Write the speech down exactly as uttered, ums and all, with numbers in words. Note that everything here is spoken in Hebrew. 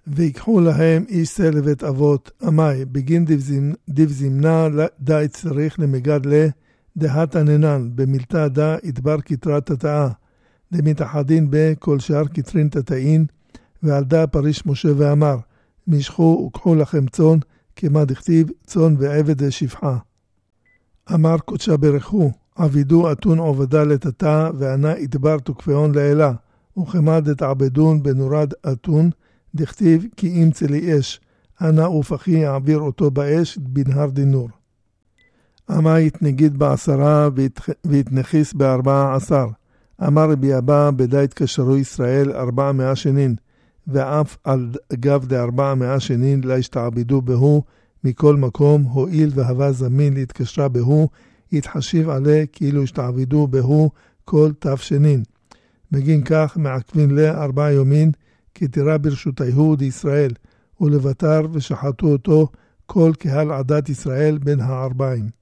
ויקחו להם איש שא לבית אבות, אמי, בגין דיו זמנה דאי צריך למגדלה, דהת עננן, במלטה דה ידבר כתרת תתאה, דמתחדין בכל שאר כתרין תתאין, ועל דה פריש משה ואמר, משכו וקחו לכם צון, כמה דכתיב צון ועבד שפחה. אמר קודשה ברכו, עבידו אתון עובדה לתתה, וענה ידבר תוקפאון לאלה, וכמה דתעבדון בנורד אתון, דכתיב כי אם צלי אש, אנה ופחי יעביר אותו באש בנהר דינור. אמה יתנגיד בעשרה ויתנכיס בארבעה עשר. אמר רבי אבא בדי התקשרו ישראל ארבע מאה שנין, ואף על גב דארבע מאה שנין לה השתעבדו בהו, מכל מקום הועיל והווה זמין להתקשרה בהו, יתחשיב עליה כאילו השתעבדו בהו כל תף שנין. בגין כך מעכבין לה ארבע יומין, כי תירא ברשותיהו דישראל, ולבטר ושחטו אותו כל קהל עדת ישראל בין הארבעים.